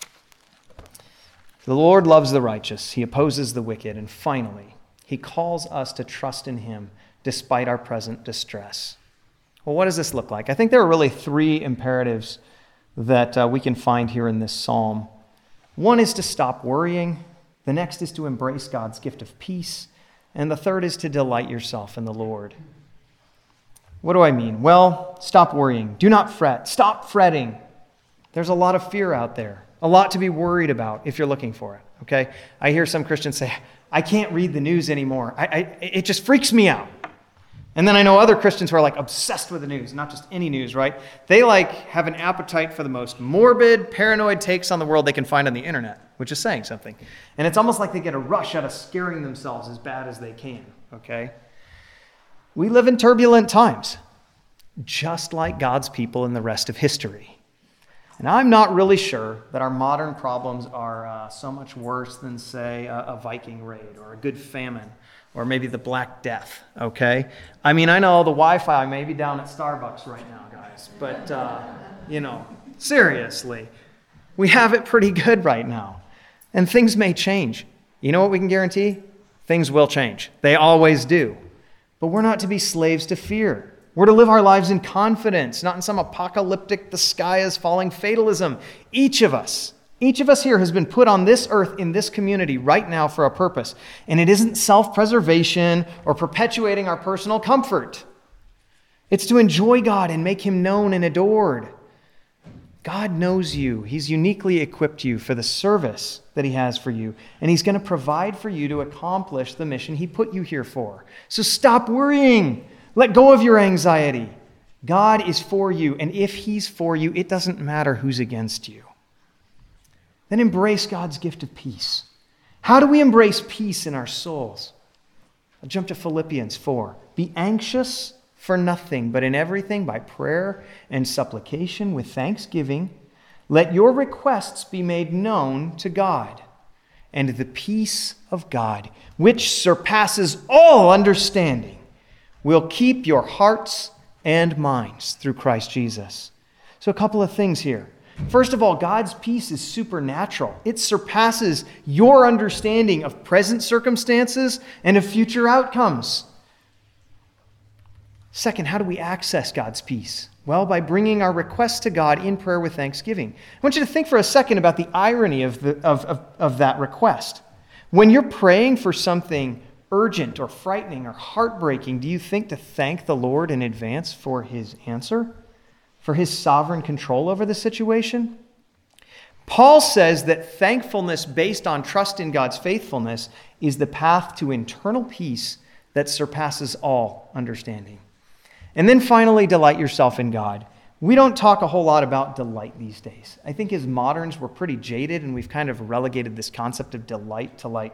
The Lord loves the righteous. He opposes the wicked. And finally, he calls us to trust in him despite our present distress. Well, what does this look like? I think there are really 3 imperatives that we can find here in this psalm. One is to stop worrying. The next is to embrace God's gift of peace. And the third is to delight yourself in the Lord. What do I mean? Well, stop worrying. Do not fret. Stop fretting. There's a lot of fear out there. A lot to be worried about if you're looking for it, okay? I hear some Christians say, I can't read the news anymore. It just freaks me out. And then I know other Christians who are obsessed with the news, not just any news, right? They have an appetite for the most morbid, paranoid takes on the world they can find on the internet, which is saying something. And it's almost like they get a rush out of scaring themselves as bad as they can, okay? We live in turbulent times, just like God's people in the rest of history. And I'm not really sure that our modern problems are so much worse than, say, a Viking raid or a good famine or maybe the Black Death, okay? I mean, I know the Wi-Fi may be down at Starbucks right now, guys, but, seriously, we have it pretty good right now. And things may change. You know what we can guarantee? Things will change. They always do. But we're not to be slaves to fear. We're to live our lives in confidence, not in some apocalyptic, the sky is falling fatalism. Each of us here has been put on this earth in this community right now for a purpose. And it isn't self-preservation or perpetuating our personal comfort. It's to enjoy God and make him known and adored. God knows you. He's uniquely equipped you for the service that he has for you. And he's going to provide for you to accomplish the mission he put you here for. So stop worrying. Let go of your anxiety. God is for you, and if he's for you, it doesn't matter who's against you. Then embrace God's gift of peace. How do we embrace peace in our souls? I'll jump to Philippians 4. Be anxious for nothing, but in everything by prayer and supplication with thanksgiving, let your requests be made known to God. And the peace of God, which surpasses all understanding, will keep your hearts and minds through Christ Jesus. So a couple of things here. First of all, God's peace is supernatural. It surpasses your understanding of present circumstances and of future outcomes. Second, how do we access God's peace? Well, by bringing our requests to God in prayer with thanksgiving. I want you to think for a second about the irony of that request. When you're praying for something urgent or frightening or heartbreaking, do you think to thank the Lord in advance for his answer? For his sovereign control over the situation? Paul says that thankfulness based on trust in God's faithfulness is the path to internal peace that surpasses all understanding. And then finally, delight yourself in God. We don't talk a whole lot about delight these days. I think as moderns, we're pretty jaded, and we've kind of relegated this concept of delight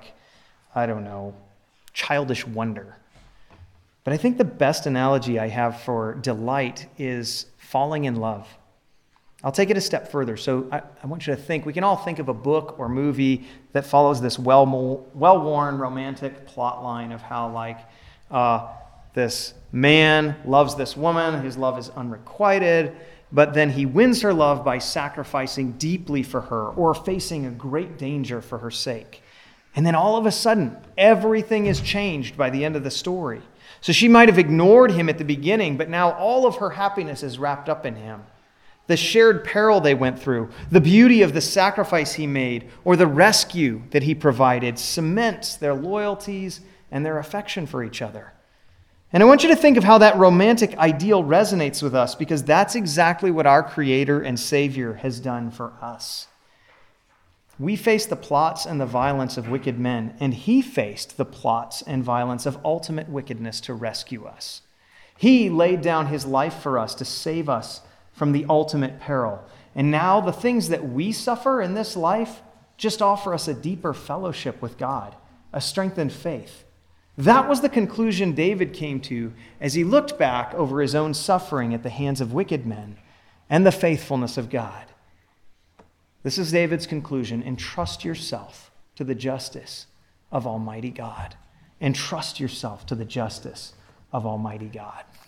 to childish wonder. But I think the best analogy I have for delight is falling in love. I'll take it a step further. So I want you to think, we can all think of a book or movie that follows this well-worn romantic plot line of how this man loves this woman, his love is unrequited, but then he wins her love by sacrificing deeply for her or facing a great danger for her sake. And then all of a sudden, everything is changed by the end of the story. So she might have ignored him at the beginning, but now all of her happiness is wrapped up in him. The shared peril they went through, the beauty of the sacrifice he made, or the rescue that he provided cements their loyalties and their affection for each other. And I want you to think of how that romantic ideal resonates with us, because that's exactly what our Creator and Savior has done for us. We face the plots and the violence of wicked men, and he faced the plots and violence of ultimate wickedness to rescue us. He laid down his life for us to save us from the ultimate peril. And now the things that we suffer in this life just offer us a deeper fellowship with God, a strengthened faith. That was the conclusion David came to as he looked back over his own suffering at the hands of wicked men and the faithfulness of God. This is David's conclusion. Entrust yourself to the justice of Almighty God. Entrust yourself to the justice of Almighty God.